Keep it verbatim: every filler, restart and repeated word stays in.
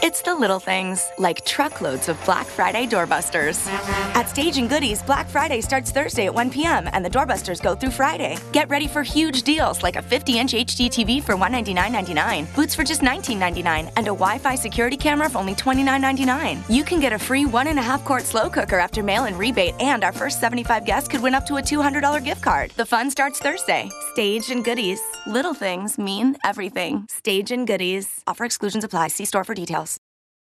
It's the little things, like truckloads of Black Friday doorbusters. At Stage and Goodies, Black Friday starts Thursday at one p.m. and the doorbusters go through Friday. Get ready for huge deals like a fifty-inch H D T V for one hundred ninety-nine dollars and ninety-nine cents, boots for just nineteen ninety-nine, and a Wi-Fi security camera for only twenty-nine ninety-nine. You can get a free one and a half quart slow cooker after mail-in rebate, and our first seventy-five guests could win up to a two hundred dollars gift card. The fun starts Thursday. Stage and Goodies. Little things mean everything. Stage and Goodies. Offer exclusions apply. See store for details.